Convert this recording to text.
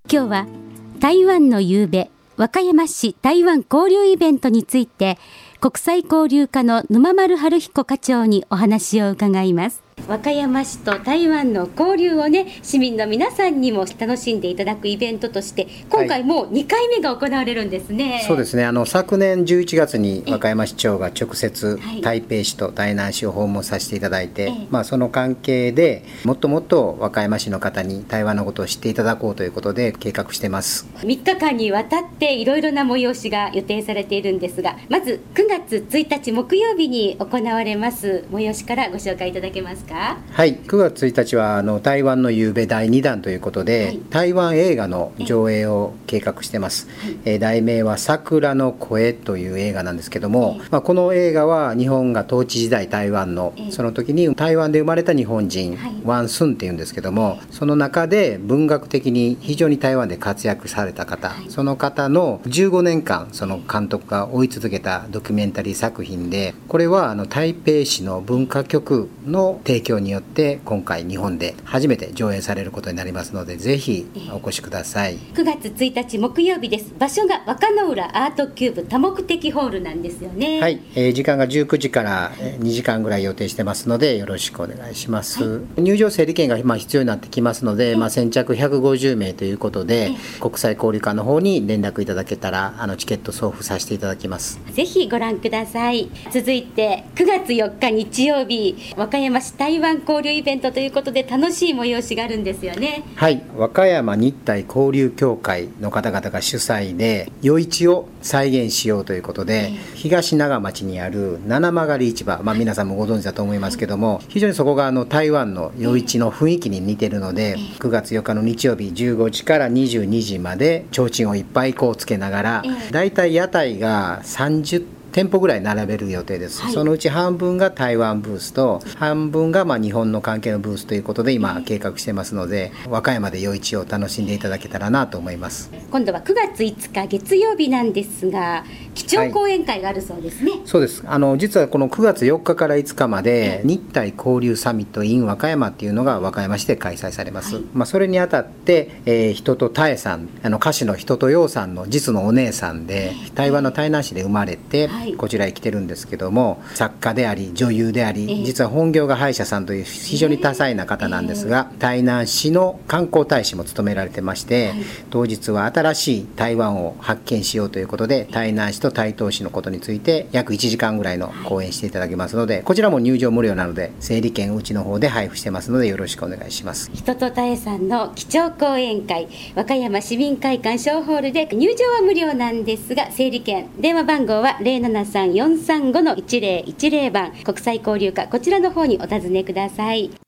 今日は台湾の夕べ和歌山市台湾交流イベントについて国際交流課の沼丸春彦課長にお話を伺います。和歌山市と台湾の交流をね、市民の皆さんにも楽しんでいただくイベントとして今回もう2回目が行われるんですね。 そうですね。昨年11月に和歌山市長が直接台北市と台南市を訪問させていただいて、その関係でもっともっと和歌山市の方に台湾のことを知っていただこうということで計画してます。 3日間にわたっていろいろな催しが予定されているんですが、まず9月1日木曜日に行われます催しからご紹介いただけますか。 はい、9月1日は台湾の夕べ第2弾ということで、台湾映画の上映を計画してます。題名は桜の声という映画なんですけども、この映画は日本が統治時代台湾のその時に台湾で生まれた日本人、ワン・スンっていうんですけども、その中で文学的に非常に台湾で活躍された方、その方の15年間その監督が追い続けたドキュメンタリー作品で、これは台北市の文化局の提供によって今回日本で初めて上映されることになりますので、ぜひお越しください。 9月1日木曜日です。場所が若野浦アートキューブ多目的ホールなんですよね。 はい、時間が19時から2時間ぐらい予定してますのでよろしくお願いします。入場整理券が必要になってきますので、先着150名ということで、国際交流課の方に連絡いただけたらチケット送付させていただきます。 ぜひご覧ください。続いて9月4日日曜日、和歌山市台湾交流イベントということで楽しい催しがあるんですよね。 はい、和歌山日台交流協会の方々が主催で夜市を再現しようということで、東長町にある七曲市場、皆さんもご存知だと思いますけども、非常にそこが台湾の夜市の雰囲気に似てるので、9月4日の日曜日15時から22時まで提灯をいっぱいつけながら、だいたい屋台が30店舗ぐらい並べる予定です。そのうち半分が台湾ブースと半分が日本の関係のブースということで今計画してますので、和歌山で夜市を楽しんでいただけたらなと思います。 今度は9月5日月曜日なんですが、基調講演会があるそうですね。 そうです。実はこの9月4日から5日まで日台交流サミット in 和歌山っていうのが和歌山市で開催されます。それにあたって、人とたえさん、歌手の人とようさんの実のお姉さんで、台湾の台南市で生まれて、こちらへ来てるんですけども、作家であり女優であり、実は本業が歯医者さんという非常に多彩な方なんですが、台南市の観光大使も務められてまして、当日は新しい台湾を発見しようということで、台南市と台東市のことについて約1時間ぐらいの講演していただきますので、こちらも入場無料なので整理券うちの方で配布してますのでよろしくお願いします。 人とたえさんの基調講演会、和歌山市民会館小ホールで入場は無料なんですが、整理券電話番号は073-435-1010番、国際交流課こちらの方にお尋ねください。